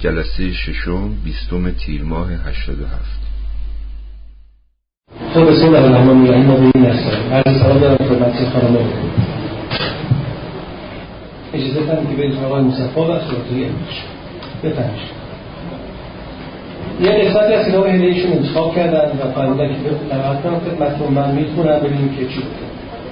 جلسه ششم 20 تیر ماه 87. خب بسم الله الرحمن الرحیم. ما به این نستیم عرض سلام دارم خدمت خانم اجازه کنید که بریم آقای مصطفی و صورتوی امروز بفرمایید. یه قسمتی از کتاب هدیهشون انتخاب کردن و فرمودن که قرائت کنم خدمتتون. من میخونم ببینیم که چی بوده.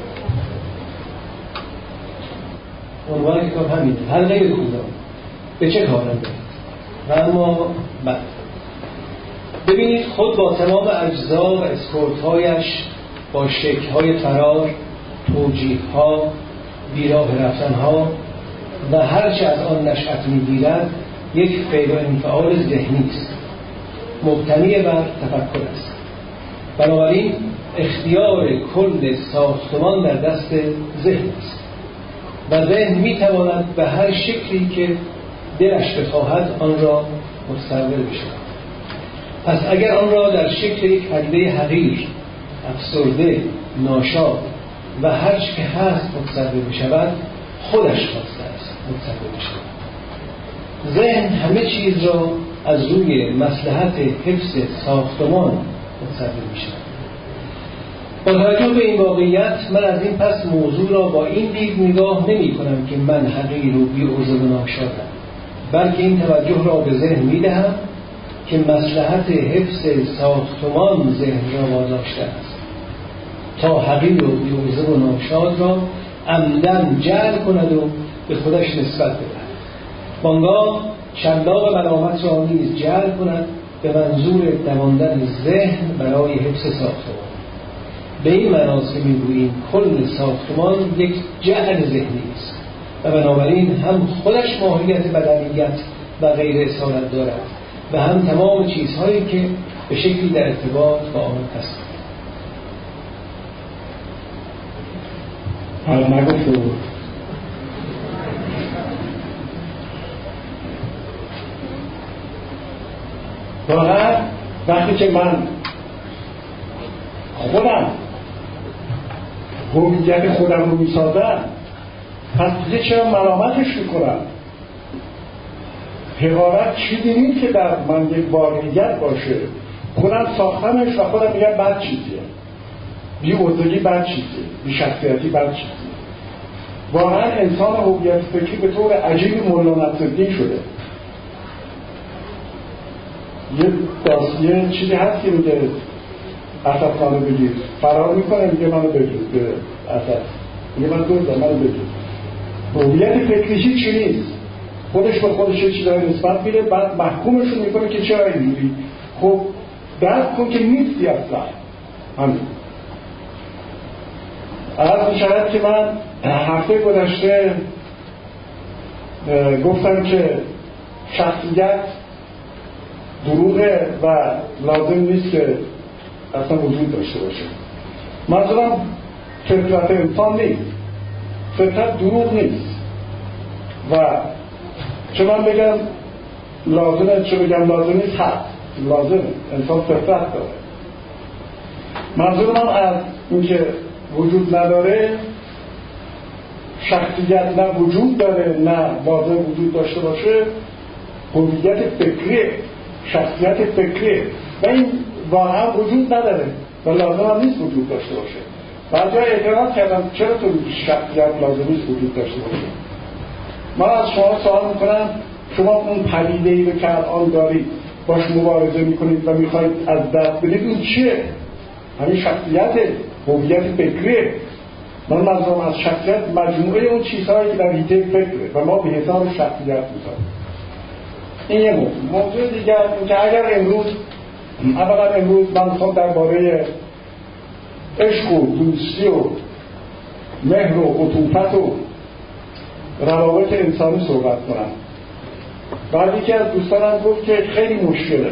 عنوان کتاب همینه، حلقه کوتاه به چه کارم برید. و اما بعد ببینید خود با تمام اجزا و اسکورت‌هایش، با شکل‌های فرار، توجیه‌ها، بیراه رفتن‌ها و هرچه از آن نشأت می‌گیرد، یک فعل و انفعال ذهنی است، مبتنی بر تفکر است. بنابراین اختیار کل ساختمان در دست ذهن است و ذهن می‌تواند به هر شکلی که دلش بخواهد آن را متصور بشود. پس اگر آن را در شکل یک پدیده حقیر، افسرده، ناشاد و هر چه که هست متصور بشود، خودش خواسته است متصور بشود. ذهن همه چیز را از روی مصلحت حفظ ساختمان متصور می‌شود. با توجه به این واقعیت من از این پس موضوع را با این دید نگاه نمی‌کنم که من حقیر و بی‌عضو و ناشادم، بلکه این توجه را به ذهن می‌دهم که مصلحت حفظ ساختمان ذهن را واداشته است تا حقیر و بی‌عضو و ناشاد را عمدن جعل کند و به خودش نسبت بدهد. وانگاه شلاق ملامت را نیز جعل کند به منظور دواندن ذهن برای حفظ ساختمان. به این معناست که میگوییم کل ساختمان یک جعل ذهنی است و بنابراین هم خودش ماهیت بدنیت و غیر اصالت دارد و هم تمام چیزهایی که به شکلی در ارتباط با آن هست. حالا نگفته بود واقعا وقتی که من خودم هویت خودم رو میسازم، پس دیگه چرا ملامتش میکنم؟ حقارت چیزی نیست که در من یک واقعیت باشه. خودم ساختمش و خودم میگم بد چیزیه، بی‌عضویی بد چیزیه، بی‌شخصیتی بد چیزیه. واقعا انسان هویت فکری به طور عجیب مولا نصرالدین شده. یه چیزی هست که میگه اسد خانه بگیر، فرار میکنه میگه منو بگیر به اسد، میگه من دوزم منو بگیر. هویت فکری چی نیست، خودش به خودش چیزایی نسبت میده، بعد محکومشون میکنه که چرا اینجوری. خب درک کن که نیستی اصلا. همین عرض می‌شود که من هفته گذشته گفتم که شخصیت دروغه و لازم نیست که اصلا وجود داشته باشه. منظورم فطرت انسان نیست، فطرت دروغ نیست و چه من بگم لازمه، چه بگم لازم نیست، هست، لازمه. انسان فطرت داره. منظور من از اینکه وجود نداره، شخصیت نه وجود داره نه لازم وجود داشته باشه، هویت فکریه، شخصیت فکریه و این واقعا وجود نداره و لازم هم نیست وجود داشته باشه. بعضی ها اعتراض کردن چرا تو شخصیت لازم نیست وجود داشته باشه. من از شما سوال میکنم، شما اون پدیده‌ای رو که الان دارید باش مبارزه میکنید و میخواید از دست بدید، این چیه؟ همین شخصیت، هویت فکریه. من منظورم از شخصیت مجموعه اون چیزهایی که در حیطه فکره و ما به حساب شخصیت میذاریم. این یه موضوع دیگر این که اگر امروز من میخوام درباره عشق و دوستی و مهر و عطوفت و روابط انسانی صحبت کنم، بعد یکی از دوستانم گفت که خیلی مشکله،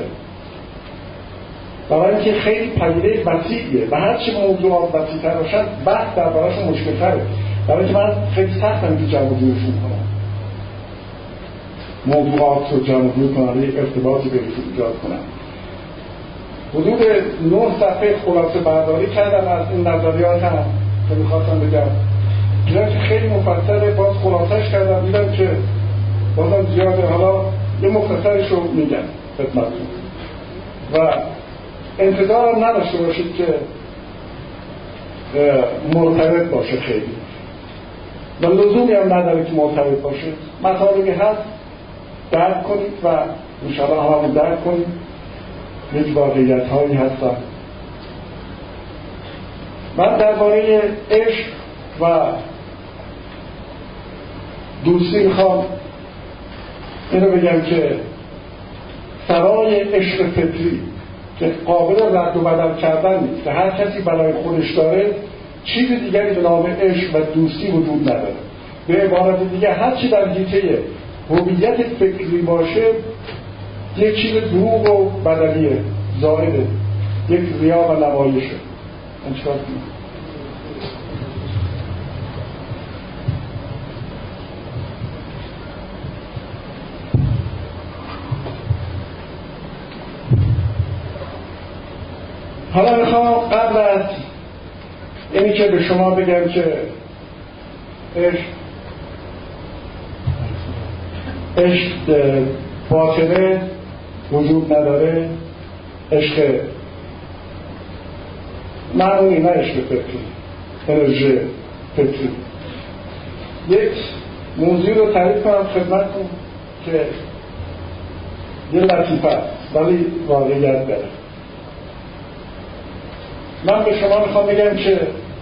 برای اینکه خیلی پدیده وسیعیه و هر چه موضوعات وسیع‌تر باشن بحث درباره‌شون مشکل‌تره، برای اینکه من خیلی سختم که جمع جورشون کنم، موضوعات رو جمع جور کنم، یک ارتباطی بهشون ایجاد کنم. حدود 9 صفحه خلاصه برداری کردم از این نظریات هم که میخواستم بگم. دیدم که خیلی مفصله، باز خلاصش کردم، دیدم که بازم زیاده. حالا یه مختصرش رو میگم خدمتتون و انتظارم نداشته باشید که مرتبط باشه خیلی و لزومی هم نداره که مرتبط باشه. مطالبی هست درک کنید و انشاءالله همون درک کنید. یک واقعیت هایی هستن. من درباره عشق و دوستی میخوام اینو بگم که سرای عشق فطری که قابل رد و بدل کردن نیست که هر کسی برای خودش داره، چیز دیگری به نام عشق و دوستی وجود نداره. به عبارت دیگه هر چی در حیطه هویت فکری باشه یک چیز دروغ و بدلیه، ظاهره، یک ریا و نمایشه. انشاء الله حالا میخوام قبل از اینی که به شما بگم که عشق باطنه وجود نداره، عشق معمولی، نه عشق فطری، انرژی فطری، یک موضوع رو تعریف کنم خدمتتون که یه لطیفه است ولی واقعیت داره. من به شما میخوام بگم که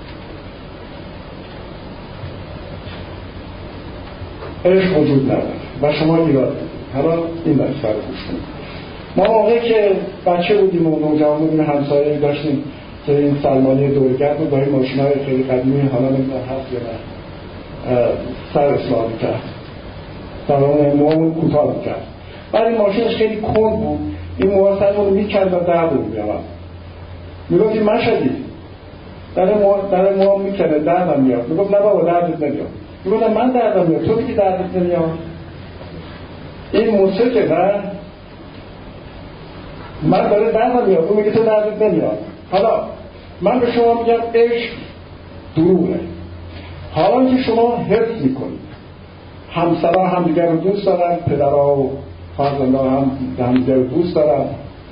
عشق وجود نداره و شما ایراد بدید. حالا این لطیفه رو گوش کنید. ما موقعی که بچه بودیم و نوجوان بودیم همسایه‌ای داشتیم که این سلمانی دورگرد بود با این ماشین‌های خیلی قدیمی، حالا نمیدونم هست یا نه، سر اصلاح میکرد، سرمون موامون کوتاه میکرد. بعد این ماشینش خیلی کند بود، این موها سرمون میکرد و درد رو میامد. میگفتی مشهدی در موها میکنه دردم میاد. میگفت نه بابا دردت نمیاد. میگفتم من دردم میاد، تو میگی دردت نمیاد. این موسیقی نه، من داره دردم میاد، اون میگه تو دردت نمیاد. حالا من به شما میگم عشق دروغه. حالا که شما حفظ میکنید همسرها همدیگر رو دوست دارن، پدرها و فرزندها هم همدیگر رو دوست دارن،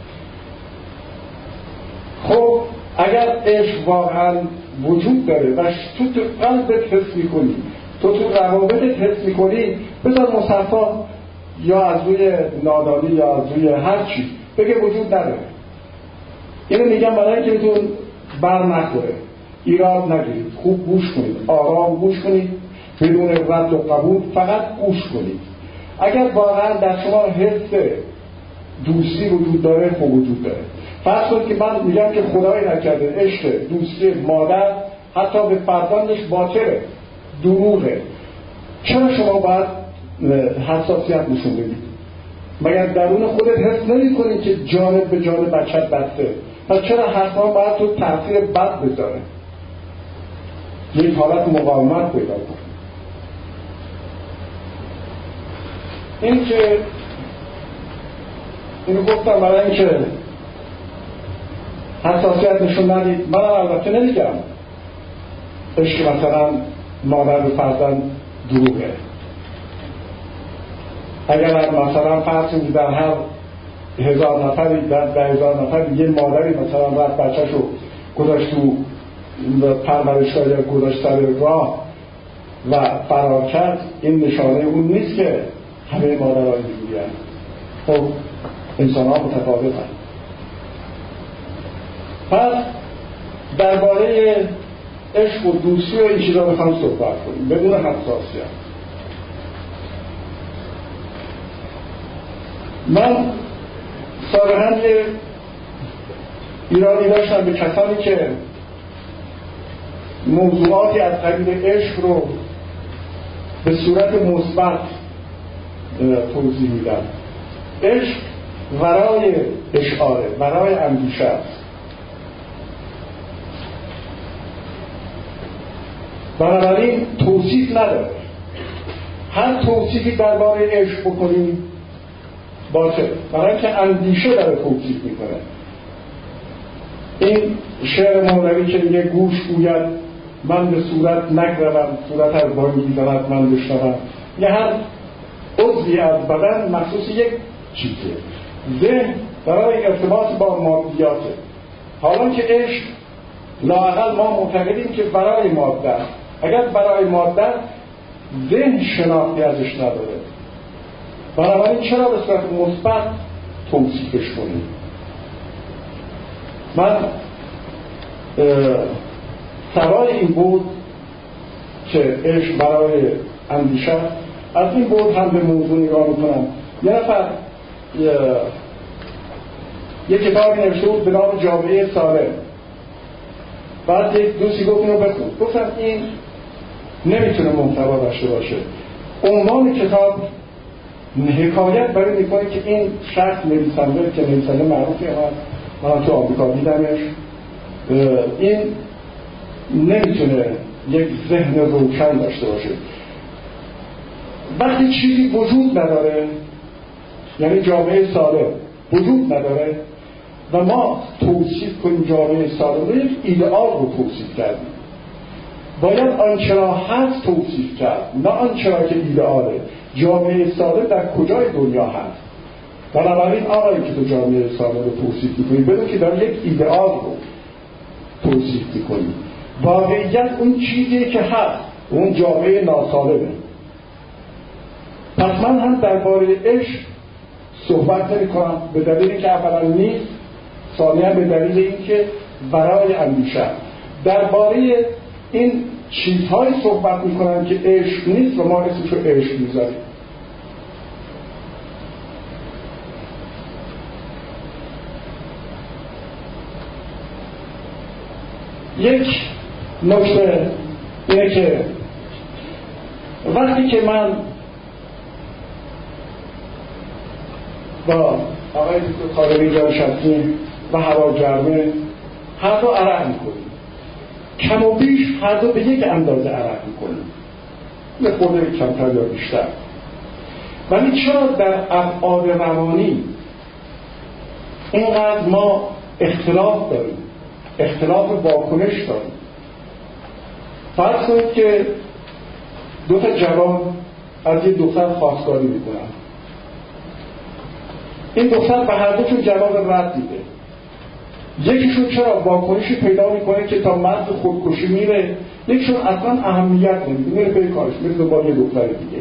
خب اگر عشق واقعا وجود داره و تو قلبت حس میکنی، تو روابطت حس میکنی، بذار مصفا یا از روی نادانی یا از روی هر چی بگه وجود نداره. اینو میگم برای اینکه بهتون بر نخوره، ایراد نگیرید، خوب گوش کنید، آرام گوش کنید، بدون رد و قبول فقط گوش کنید. اگر واقعا در شما حس دوستی وجود داره، خب وجود داره. فرض کنید که من میگم که خدایی نکرده عشق دوستی مادر حتی به فرزندش باطله، دروغه، چرا شما باید حساسیت نشون بدید؟ مگر درون خودت حس نمی کنی که جانب به جان بچت بسته؟ پس چرا حتما باید تو تاثیر بد بذاره؟ یک حالت مقاومت پیدا کن. این که اینو گفتم برای اینکه حساسیت نشون ندید. من البته نمیگم عشق مثلا مادر به فرزند دروغه. اگر مثلا فرض کنید در هر 1000 نفری، در 10,000 نفر یه مادری مثلا رفت بچه‌شو گذاشت تو پرورشگاه یا گذاشت سر راه و فرار کرد، این نشانه اون نیست که همه مادرها اینجوری هستند. خب انسان‌ها متفاوتند. پس درباره عشق و دوستی و این چیزا میخوام صحبت کنیم بدون حساسیت. من صراحاً یه ایرادی داشتم به کسانی که موضوعاتی از قبیل عشق رو به صورت مثبت توضیح میدن. عشق ورای اشعاره، ورای اندیشه است. بنابراین توصیف نداره. هر توصیفی درباره عشق بکنیم باطل، برای اینکه اندیشه داره توصیف میکنه. این شعر مولوی که میگه گوش گوید من به صورت نگروم، صورت از بانگی زند من بشنوم، یه هر عضوی از بدن مخصوص یک چیزه. ذهن برای ارتباط با مادیاته. حالا که عشق لااقل ما معتقدیم که برای ماده، اگر برای ماده ذهن شناختی ازش نداره، بنابراین چرا به صورت مثبت توصیفش کنیم؟ من سوای این بود که عشق برای اندیشه، از این بود هم به موضوع نگاه میکنم. یه نفر یه کتابی نوشته بود به نام جامعه سالم. بعد یک دوستی گفت اینو بخون. گفتم این نمیتونه محتوا داشته باشه. عنوان کتاب حکایت برای میکنه که این شخص نویسنده که نویسنده معروفی هست، من تو آمریکا دیدمش، این نمیتونه یک ذهن روشن داشته باشه. وقتی چیزی وجود نداره، یعنی جامعه سالم وجود نداره و ما توصیف کنیم جامعه سالم رو، یک ایدئال رو توصیف کردیم. باید آنچه را هست توصیف کرد، نه آنچه را که ایدئاله. جامعه سالم در کجای دنیا هست؟ بنابراین آقایی که تو جامعه سالم رو توصیف می‌کنی بدون که در یک ایدئال رو توصیف می‌کنی. واقعیت اون چیزیه که هست، اون جامعه ناسالمه. پس من هم درباره عشق صحبت نمی‌کنم، به دلیلی که اولا نیست، ثانیاً به دلیل اینکه برای اندیشه. درباره این چیزهایی صحبت می‌کنم که عشق نیست و ما اسمش رو عشق می‌ذاریم. یک نکته اینه که وقتی که من با آقای دکتر طالبی جانشینی و هواگرمه هر دو عرق میکنیم، کم و بیش هر دو به یک اندازه عرق میکنیم، یه خورده کمتر یا بیشتر. ولی چرا در ابعاد روانی اینقدر ما اختلاف داریم، اختلاف واکنش داریم؟ فرض کنید که دو تا جوان از یک دختر خواستگاری میکنن. این دختر به هر دوشون جواب رد میده. یکیشون چرا واکنشی پیدا میکنه که تا مرز خودکشی میره، یکیشون اصلا اهمیت نمیده، میره به کارش، میره دنبال یه دختر دیگه.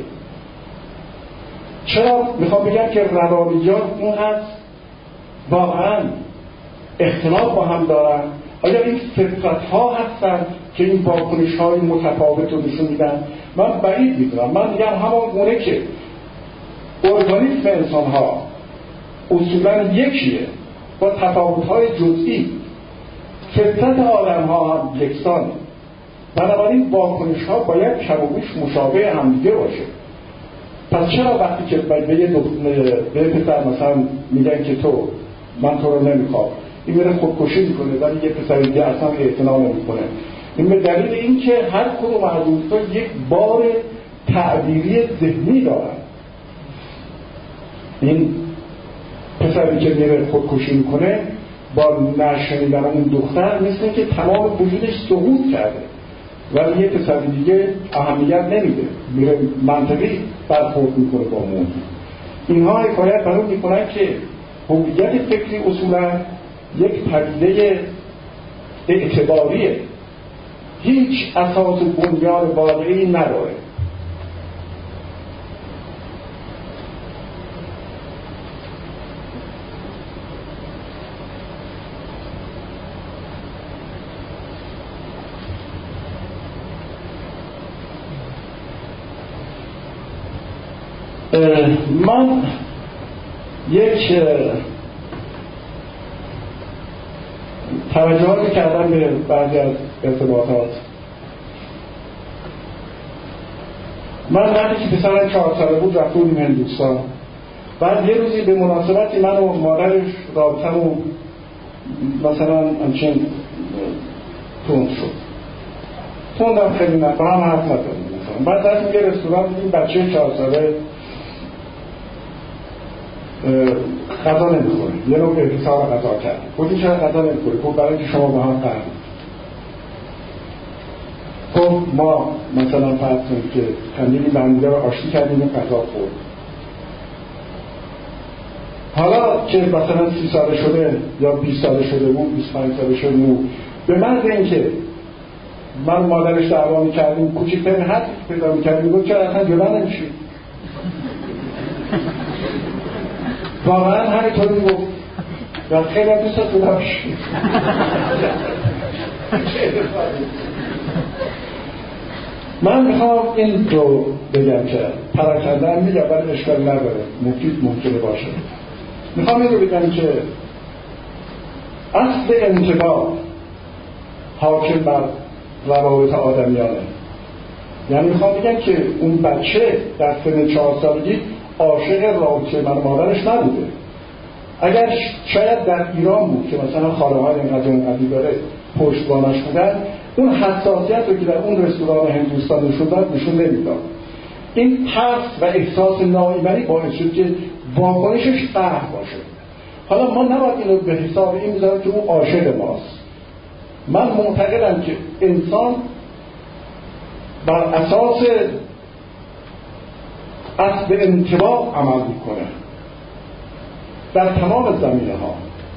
چرا؟ میخوام بگم که روانیات اون هست واقعا اختلاف با هم دارن. آیا این فطرت‌ها هستن که این واکنش‌های متفاوت رو نشون میدن؟ من بعید میدونم. من میگم همون گونه که ارگانیسم انسان‌ها اصولاً یکیه با تفاوت‌های جزئی، فطرت آدم‌ها هم یکسانه. بنابراین واکنش‌ها باید کم و بیش مشابه همدیگه باشه. پس چرا وقتی که به پسر مثلا میگن که تو من تو رو نمیخوام، این میره خودکشی میکنه، ولی یه پسر دیگه اصلا اعتنا نمیکنه؟ این به دلیل اینکه هر کدوم از اونها یک بار تعبیری ذهنی دارن. این پسری که میره خودکشی میکنه با نشنیدن اون دختر مثل اینکه تمام وجودش سقوط کرده، ولی یه پسر دیگه اهمیت نمیده، میره منطقی برخورد میکنه با موضوع. اینها حکایت برای میکنن که هویت فکری اصولا یک پدیده اعتباریه، هیچ اساس و بنیان واقعی نداره. من یک توجهاتی کردم به بعضی از ارتباطات. من وقتی که پسرم 4 ساله بود رفته بودیم هندوستان. بعد یه روزی به مناسبتی من و مادرش رابطمون مثلا همچین تند شد. تندم خیلی نه، با هم حرف نزدیم. بعد رفتیم یه رستوران دیدیم بچه 4 ساله غذا نمیخوره، یه نوع احتساب غذا کرد. گفتیم چرا غذا نمیخوره؟ خب برای که شما با هم قهرید. خب ما مثلا فرض کنیم که خندیدیم به هم دیگه رو آشتی کردیم و غذا خورد. حالا که مثلا 30 ساله شده یا 20 ساله شده بود، 25 ساله شده بود، به محض اینکه من مادرش دعوا می‌کردیم کوچکترین حرفی که پیدا می‌کردیم بود چرا اصلا جدا نمی‌شید. واقعا همینطوری گفت و خیلی هم دوست داشتم شید. من میخوام این رو بگم که پراکنده هم میگم ولی اشکال نداره، مفید ممکنه باشه. میخوام این رو بگم که اصل انتباه حاکم بر روابط آدمیانه. یعنی میخوام بگم که اون بچه در سن 4 سالگی عاشق رابطه من و مادرش نبوده. اگر شاید در ایران بود که مثلا خانه‌های اینقدر داره پشتوانش بودن، اون حساسیت رو که در اون رستوران هندوستان نشون نمیداد. این ترس و احساس ناایمنی باعث شد که واکنشش قهر باشه. حالا ما نباید اینو به حساب این بذاریم که اون عاشق ماست. من معتقدم که انسان بر اساس اصل انتباه عمل میکنه در تمام زمینه‌ها.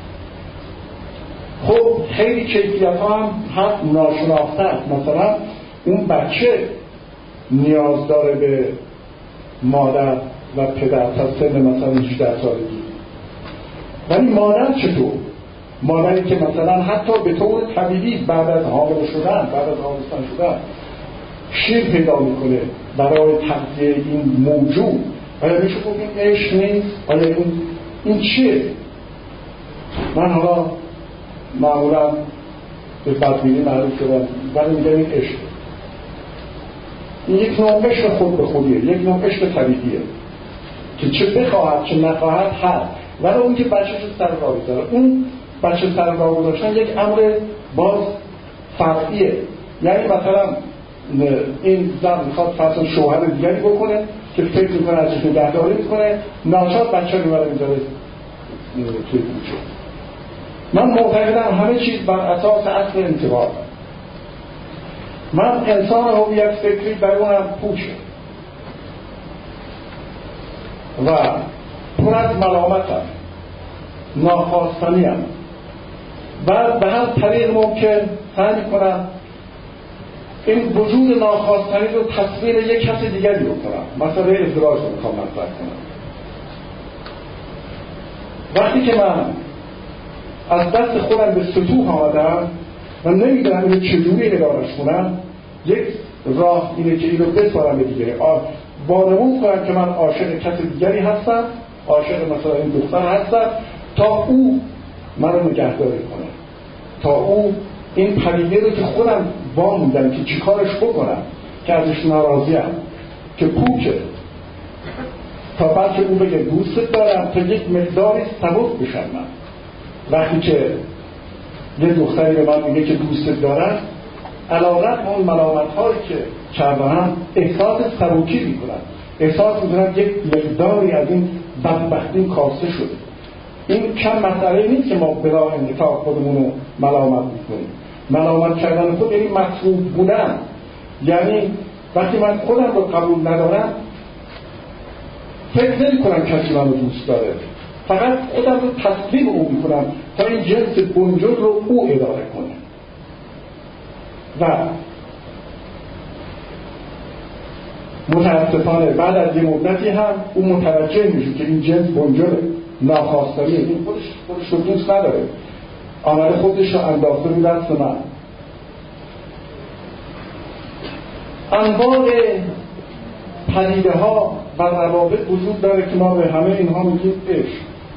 خب خیلی کیفیت‌ها هم حد ناشناخته است. مثلا اون بچه نیاز داره به مادر و پدر تا سن مثلا 18 سالگی، ولی مادر چطور؟ مادری که مثلا حتی به طور طبیعی بعد از حامله شدن، بعد از آبستن شدن شیر پیدا میکنه برای تغذیه این موجود، آیا میشه گفت این عشق نیست؟ آیا این چیه؟ من حالا معمولا به بدبینی معروف شدم ولی میگم این عشق، این یک نوع عشق خود به خودیه، یک نوع عشق طبیعیه که چه بخواهد چه نخواهد هست. ولی اون که بچه‌ش سر راه بذاره، اون بچه سر راه گذاشتن یک امر باز فرعیه. یعنی مثلا این زن میخواد فرض شوهر دیگری بکنه که فکر میکنه ازش نگهداری میکنه، ناچار بچه رو میبره میذاره توی کوچه. من معتقدم همه چیز بر اساس اصل انتباه. من انسان هویت فکری برونم پوچه و پر از ملامتم، ناخواستنیم و به هر طریق ممکن سعی میکنم این وجود ناخواستنی رو تصویر یک کس دیگری رو کنم. مسئله ازدواج رو میخوام مطرح کنم. وقتی که من از دست خودم به سطوح آمدم و نمیدونم اینو چجوری ادارش کنم، یک راه اینه که اینو بسپارم به دیگری، وانمود کنم که من عاشق کس دیگری هستم، عاشق مثلا این دختر هستم، تا او منو نگهداری کنه، تا او این پدیده رو که خودم وامیدم که چیکارش بکنم که ازش ناراضیم که پوچه، تا بعد که او بگه دوست دارم تا یک مقداری سبک بشم. من وقتی که یه دختری به من میگه که دوست دارم، علاوه اون ملامت هایی که کردم احساس سبکی میکنم، احساس میکنم یک مقداری از این بدبختی کاسته شده. این کم مسئله نیست که ما بلا انقطاع خودمون رو ملامت میکنیم. ملامت کردن خود یعنی مطلوب بودن، یعنی وقتی من خودم رو قبول ندارم فکر نمی کنم کسی منو دوست داره، فقط خودم رو تسلیم او میکنم تا این جنس بنجل رو او اداره کنه. و متاسفانه بعد از یه مدتی هم او متوجه میشه که این جنس بنجله، ناخواستنیه، این خودش رو دوست نداره، آمده خودش رو انداخته رو دست من. انواع پدیده ها و روابط وجود داره که ما به همه اینها میگیم عشق.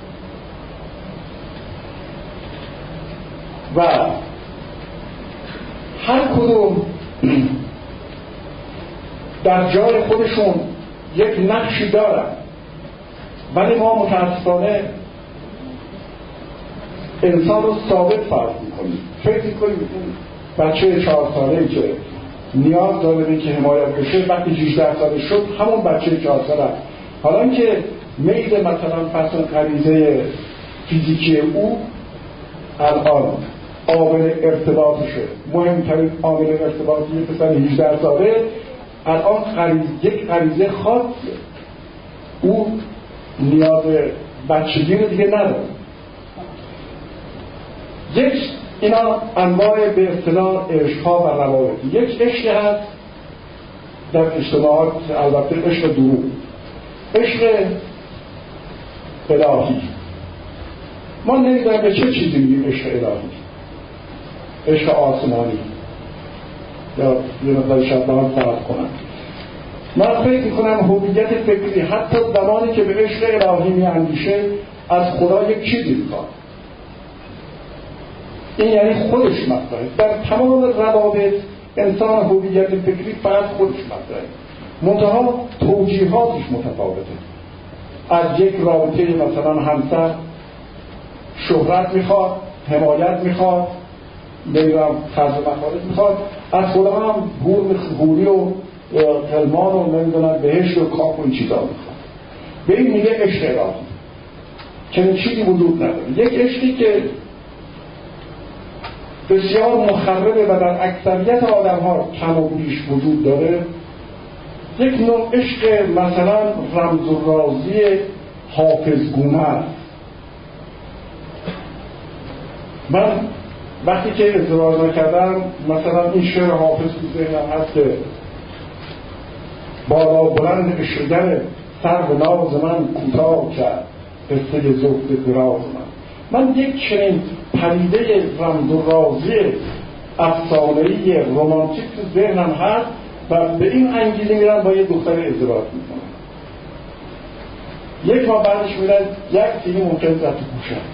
و هر کدوم در جای خودشون یک نقشی دارن، ولی ما متاسفانه انسان رو ثابت فرض میکنیم. فکر میکنیم بچه 4 ساله‌ای که نیاز داره که حمایت بشه وقتی 18 ساله شد همون بچه 4 ساله است. حالا اینکه میل مثلا فصل غریزه فیزیکی او الان عامل ارتباطشه، مهمترین عامل ارتباطی پسر 18 ساله الان یک غریزه خاصه، او نیاز بچگی رو دیگه نداره. یک اینا انواع به اصطلاح عشق‌ها و روابط. یک عشقی هست در اجتماعات، البته عشق دروغ، عشق الهی. ما نمیدونم به چه چیزی میگیم عشق الهی، عشق آسمانی، یا یه مقدار شاید با هم فرق کنم. من فکر میکنم هویت فکری حتی زمانی که به عشق الهی میاندیشه از خدا یک چیزی میخواد. این یعنی خودش مطرحه. در تمام روابط انسان هویت فکری فقط خودش مطرحه، منتها توجیهاتش متفاوته. از یک رابطه مثلا همسر شهرت میخواد، حمایت میخواد، نمیدونم خرج مخارج میخواد، از خدا هم حوری و غلمان و نمیدونم بهشت و کاف و این چیزا میخواد. به این میگه عشق الهی. چنین چیزی وجود نداره. یک عشقی که بسیار مخربه و در اکثریت آدم ها کم و بیش وجود داره، یک نوع عشق مثلا رمز و رازی حافظگونه است. من وقتی که ازدواج نکردم مثلا این شعر حافظ تو ذهنم هست که بالا بلند عشقگر سر و ناز من کوتاه کرد قصه زهد دراز من یک چنین پدیده رمز و رازی افسانه‌ای رمانتیک تو ذهنم هست و به این انگیزه میرم با یه دختر ازدواج میکنم. یک ماه بعدش میرن یک سینی ممکن زد تو گوشم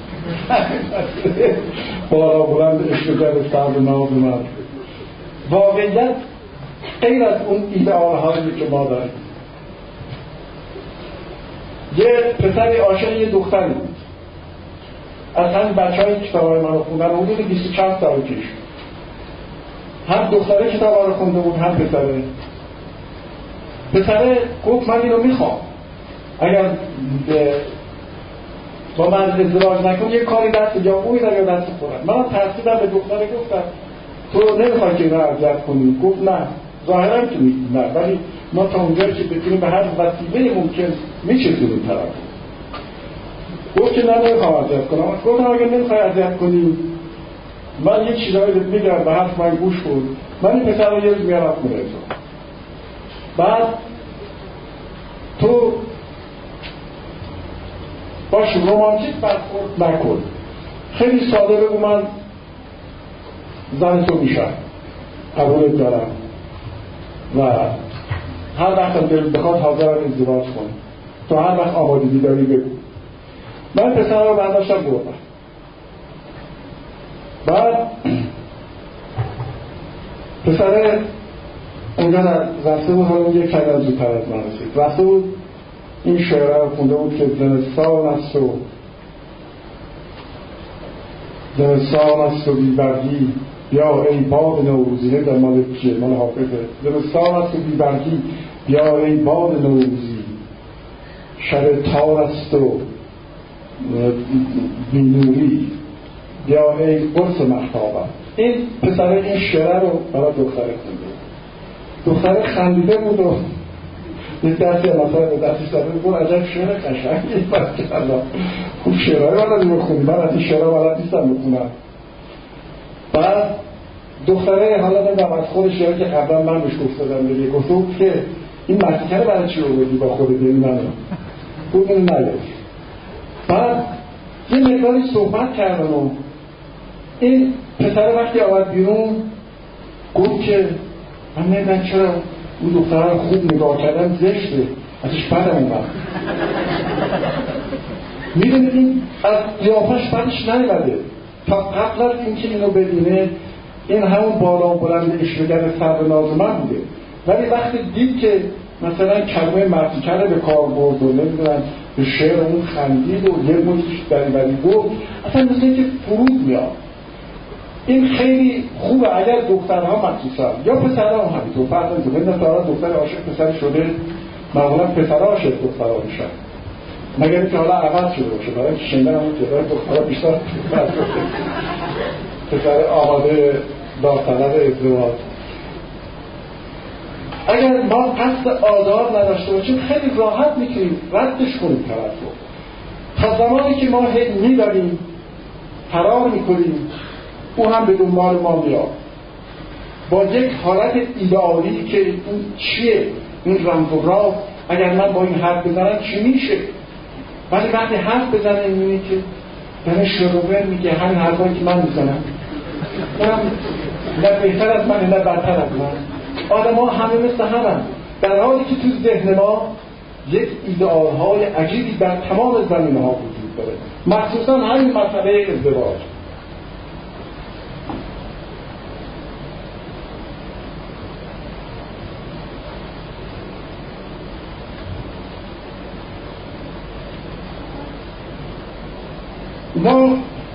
بالا بلند عشقگر سر و ناز من. واقعیت غیر از اون ایدئال هایی که ما داریم. یه پسری عاشق یه دختری بود، از همین بچه های کتابای من رو خوندن حدود 20 سال پیش. هم دختره کتابا رو خونده بود هم پسره. پسره گفت من اینو میخوام، اگر با من ازدواج نکن یه کاری دست یا اونی در یا دست خورد. من ترسیدم به دختره گفتم تو نمیخوای که اینو اذیت کنی؟ گفت نه ظاهرا که نه، ولی ما تا اونجایی که بتونیم به هر وسیله ممکن میچسونیم طرف. گفت که نه نمیخوام اذیت کنم. گفتم اگه نمیخوای اذیت کنی من یک چیزایی بهت میگم به حرف من گوش کن. من این پسر رو یه روز میارم خونه تو، بعد تو باش رومانتیک برخورد نکن، خیلی ساده بگو من زن تو میشم، قبولت دارم و هر وقت دلت بخواد حاضرم ازدواج کنم، تو هر وقت آمادگی داری بگو. من پسر رو برداشتم بردم. بعد پسر اونجا رفته بود، حالا یک کلمه زودتر از من رسید، رفته بود این شعره رو خونده بود که زمستان است و زمستان است و بیبرگی بیا ای باد نوروزی. در مال حافظه. زمستان است و بیبرگی بیا ای باد نوروزی، شب تار است و بینوری بیا ای قرص مهتابم. این پسره این شعره رو برای دختره خونده. دختره خندیده بود و یک دستی مثلا دستیش داره بود عجب شعر قشنگی بارکالله خوب شعرهای بلدی بخونی، من از این شعرها بلد نیستم بخونم. بعد دختره حالا نمیدونم از خود شعری که قبلا من بهش گفتادم دیگه گفته بود که این مسکره برای چی رو بودی با خود دلی منو بود این نگه. بعد یه مقداری صحبت کردن و این پسره وقتی آمد بیرون گفت که من نمیدونم چرا اون دختره رو خوب نگاه کردم زشته، ازش بدم اومد. میدونید این از قیافش بدش نیومده تا قبل از اینکه اینو ببینه این همون بالا و بلند عشقگر سر و ناز من بوده، ولی وقتی دید که مثلا کلمه مرتیکره به کار برد و نمیدونم به شعر اون خندید و یه مچش دریوری گفت، اصلا مثل اینکه فرود میاد. این خیلی خوبه اگر دخترها مخصوصا یا پسرها هم همینطور فرق نمیکنه. من تا دختر عاشق پسر شده، معمولا پسرها عاشق دخترها میشن، مگر اینکه حالا عوض شده باشه. برای اینکه شنیدن همون تعداد دخترها بیشتر پسر آماده داوطلب ازدواج. اگر ما قصد آزار نداشته باشیم خیلی راحت میتونیم ردش کنیم طرف رو. تا زمانی که ما می‌داریم فرار می‌کنیم او هم به دنبال ما میاد با یک حالت ایدئالی که این چیه، این رمز و راز، اگر من با این حرف بزنم چی میشه. ولی وقتی حرف بزنه می‌بینی که داره شروع میگه همین حرفایی که من میزنم، اونم نه بهتر از من نه بدتر از من. آدم ها همه مثل همه، در حالی که تو ذهن ما یک ایدئال‌های عجیبی در تمام زمینه‌ها وجود داره، مخصوصا همین مسئله ازدواج. ما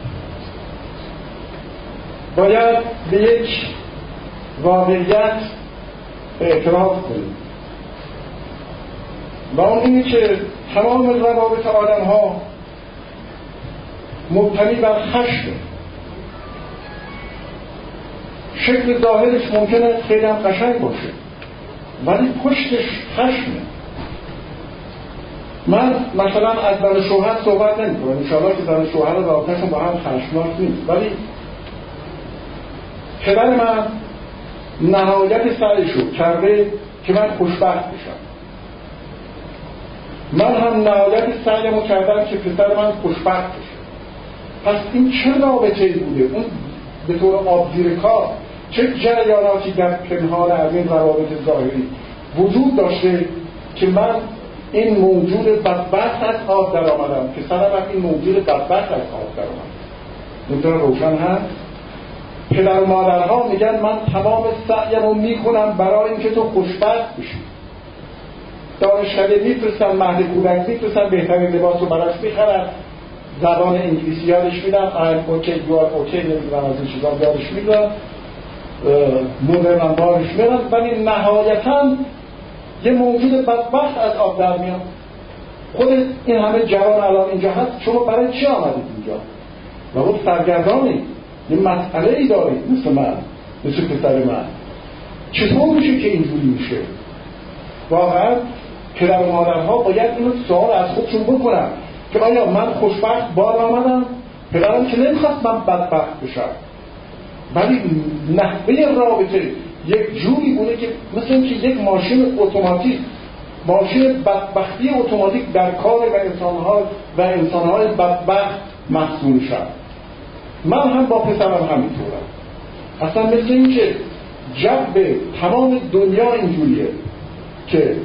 باید به یک واقعیت اعتراف کنیم و اون اینه که تمام روابط آدم ها مبتنی بر خشم. شکل ظاهرش ممکنه خیلی هم قشنگ باشه ولی پشتش خشمه. من مثلا از زن شوهر صحبت نمی کنم، انشاءالله که زن شوهر رابطه‌شون با هم خشمناک نیست، ولی پدر من نهایت سعیشو کرده که من خوشبخت بشم، من هم نهایت سعیمو کردم که پسر من خوشبخت بشه. پس این چه رابطه‌ای بوده؟ اون به طور آب زیر کار چه جریاناتی در پنهان از این روابط ظاهری وجود داشته که من این موجود بدبخت از آب در آمدم، پسرم هم این موجود بدبخت از آب در آمد. نمیدونم روشن هست؟ پدر و مادرها میگن من تمام سعیمو میکنم برای اینکه تو خوشبخت بشی. دانشکده میفرستن، مهد کودک میفرستن، بهترین لباس رو براش میخرن، زبان انگلیسی یادش میدن، اوکی یوار اوکی نمیدونم از این چیزا یادش میدن، مدرن بارش میدن، ولی نهایتاً یه موجود بدبخت از آب در میاد. خود این همه جوان الان اینجا هست، شما برای چی آمدید اینجا؟ و خود سرگردانی یه مسئله ای دارید مثل من، مثل پسر من. چطور میشه که اینجوری میشه؟ واقعا پدر و مادرها باید اینو سوال از خودشون بکنن که آیا من خوشبخت بار آمدم؟ پدرم که نمیخواست من بدبخت بشم، ولی نحوه رابطه یک جوری بوده که مثل اینکه یک ماشین اتوماتیک، ماشین بدبختی اتوماتیک در کار و انسانهای بدبخت محصول شد. من هم با پسرم همینطورم. اصلا مثل اینکه جبه تمام دنیا اینجوریه که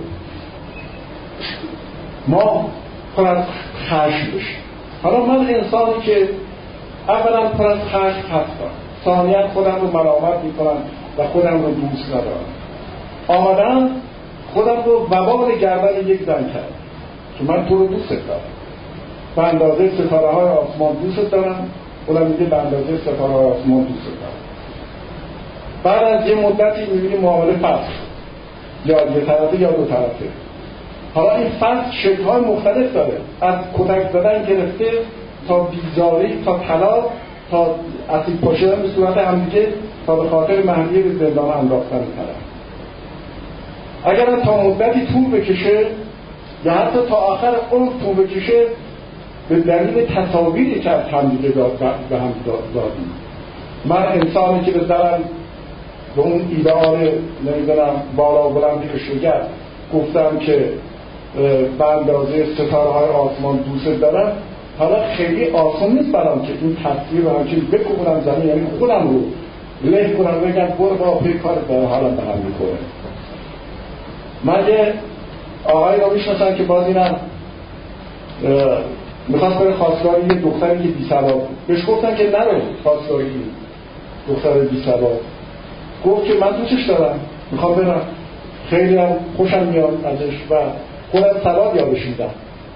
ما پر از خشم بشیم. حالا من انسانی که اولا پر از خشم هستم، ثانیاً خودم رو ملامت میکنم و خودم رو دوست ندارم. آمدم خودم رو وبال گردن یک زن کرد که من تو رو دوست دارم، به اندازه ستاره های آسمان دوست دارم، اونم میگه به اندازه ستاره های آسمان دوست دارم. بعد از یه مدتی میبینی معامله فصل یا یه طرفه یا دو طرفه. حالا این فصل شکل‌های مختلف داره، از کتک زدن گرفته تا بیزاری، تا طلاق، تا اسید پاشیدن به صورت همدیگه، تا به خاطر مهریه به زندان انداختن طرف. اگر تا مدتی طول بکشه یا حتی تا آخر عمر طول بکشه، به دلیل تصاویری که از همدیگه به هم دادیم. من انسانی که به درم به اون ایدئال نمیدونم بالا بلندی اشتگر گفتم که به اندازه ستاره های آسمان دوست دارم، حالا خیلی آسان نیست برام که این تصویر رو همچین بکنم زمین، یعنی خودم رو له کنم بگم برو با پی کارت داره حالم به هم میکنه. من یه آقایی رو میشناسم که باز اینم میخواست بره خواستگاری یه دختری که بی سواد بود. بهش گفتم که نره خواستگاری دختر بی سواد. گفت که من دوستش دارم، میخوام برم، خیلی هم خوشم میاد ازش و خودم سواد یادش میدم.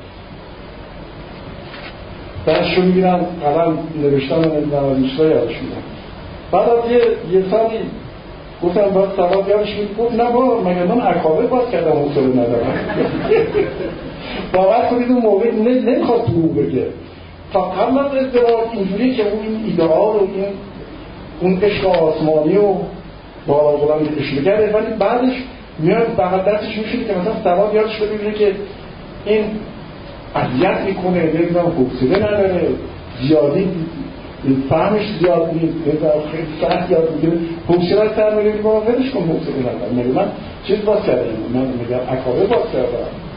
درشو میگیرم، قلم نوشتن و نمیدونم از ایشتا یادش میدم. بعد از یه سالی گفتم باید سواد یادش میدم. گفت نه بابا مگه من اکابر باز کردم حوصله ندارم. باور کنید اون موقع نمیخواد دروغ بگه. تا قبل از ازدواج اینجوری که اون ایدئال و اون عشق آسمانی و بالا بلند اشتگره، ولی بعدش میاد بغل دستش میشونه که مثلا سواد یادش بده که این اذیت میکنه، نمیدونم حوصله نداره، زیادی فهمش زیاد نیست، خیلی سخت یاد میگیره، حوصله تر میگه که بابا ولش کن، حوصله ندارم. من چیز باز کردم، من میگم اکابه باز کردم،